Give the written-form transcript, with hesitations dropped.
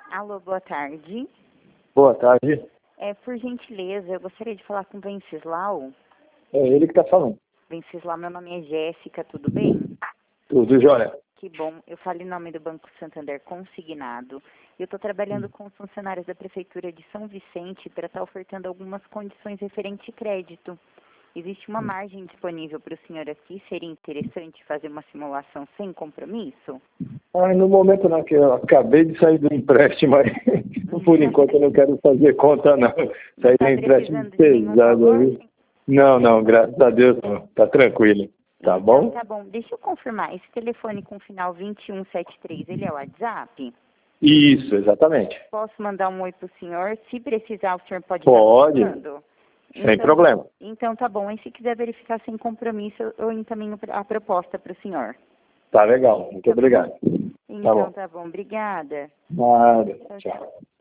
Alô, boa tarde. Boa tarde. Por gentileza, eu gostaria de falar com o Venceslau. É ele que está falando. Venceslau, meu nome é Jéssica, tudo bem? Tudo jóia. Que bom. Eu falo em nome do Banco Santander Consignado. Eu estou trabalhando com os funcionários da Prefeitura de São Vicente para estar ofertando algumas condições referente a crédito. Existe uma margem disponível para o senhor aqui? Seria interessante fazer uma simulação sem compromisso? No momento não, que eu acabei de sair do empréstimo, aí, por enquanto eu não quero fazer conta não. Saí do empréstimo pesado. Não, graças a Deus não. Tá tranquilo. Tá Então, bom? tá bom. Deixa eu confirmar. Esse telefone com final 2173, ele é o WhatsApp? Isso, exatamente. Posso mandar um oi pro senhor? Se precisar, o senhor pode Pode. estar mandando? Sem problema. Então, tá bom. E se quiser verificar sem compromisso, eu encaminho a proposta para o senhor. Tá legal. Muito obrigado. Então, Tá bom. tá bom. Obrigada. Nada. Tchau.